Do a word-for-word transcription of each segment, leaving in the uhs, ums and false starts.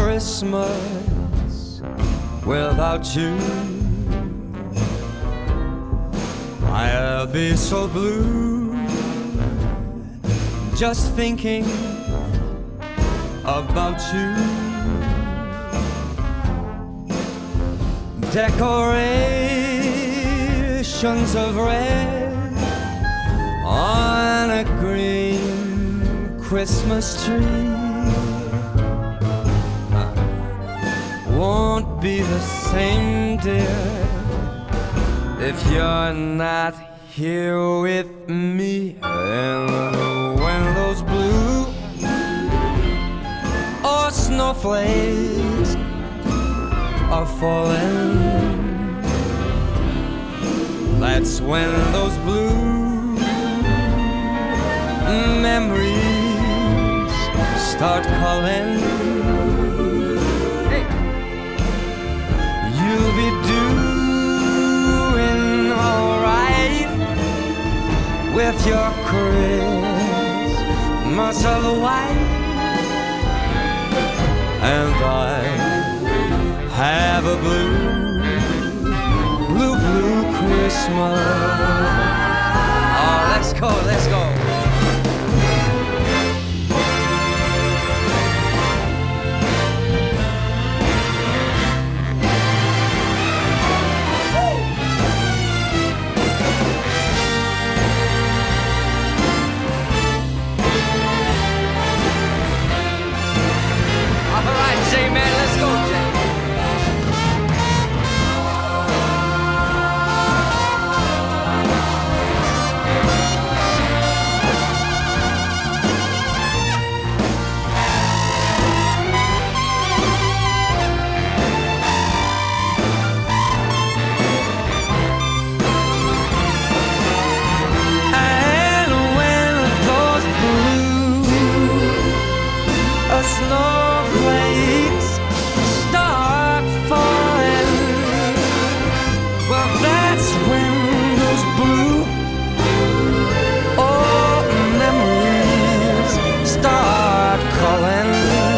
Christmas without you. I'll be so blue just thinking about you. Decorations of red on a green Christmas tree won't be the same, dear, if you're not here with me. And when those blue or snowflakes are falling, that's when those blue memories start calling. Hey. You'll be doing alright with your Christmas of white, and I have a blue, blue, blue Christmas. Oh, let's go, let's go. All right, J-Man, let's go, J. Snowflakes start falling, well, that's when those blue old memories start calling.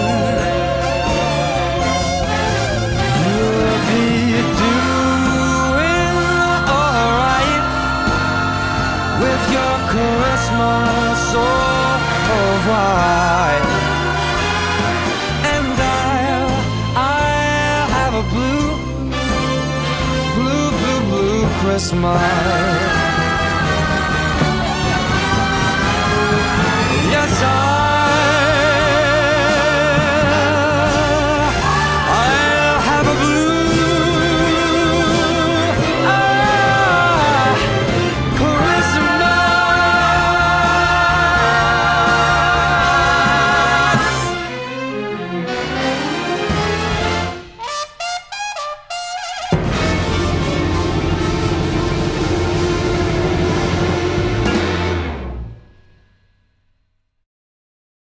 You'll be doing alright with your Christmas so white. Blue, blue, blue, blue Christmas.